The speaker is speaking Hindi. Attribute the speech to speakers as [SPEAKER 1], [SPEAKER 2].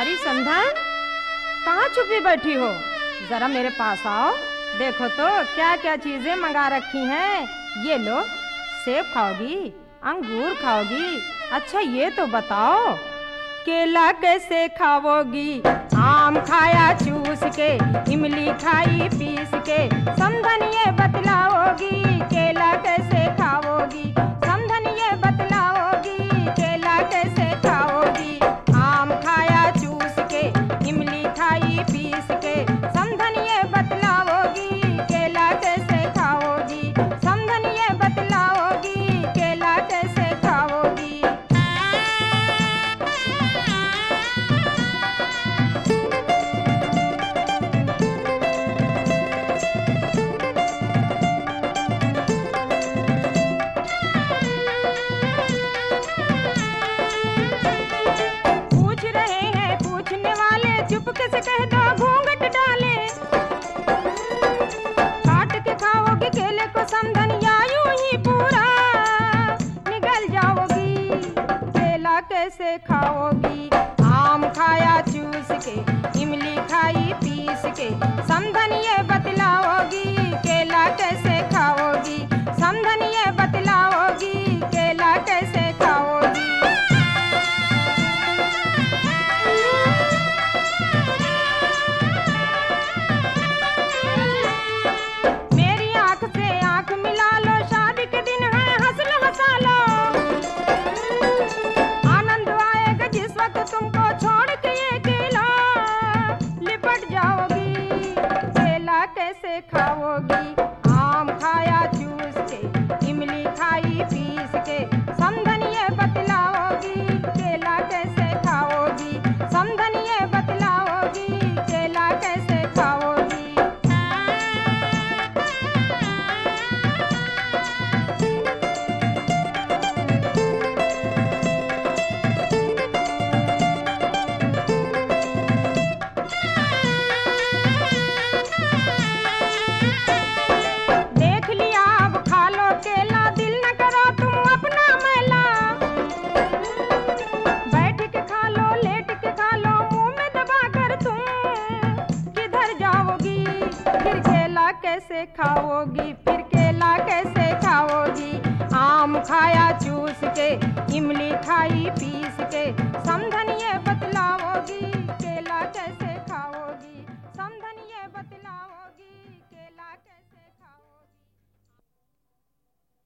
[SPEAKER 1] प्यारी संधन, कहाँ छुपी बैठी हो? जरा मेरे पास आओ। देखो तो क्या क्या चीजें मंगा रखी हैं। ये लो, सेब खाओगी, अंगूर खाओगी? अच्छा ये तो बताओ, केला कैसे खाओगी? आम खाया चूस के, इमली खाई पीस के? समधन ये बतलाओ